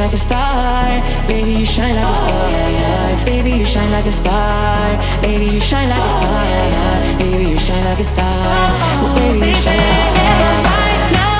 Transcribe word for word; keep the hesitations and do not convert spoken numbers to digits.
like a star. Baby, you shine like a star. Baby, you shine like a star. Baby, you shine like a star. Baby, you shine like a star. Baby, you shine like a star. Right now.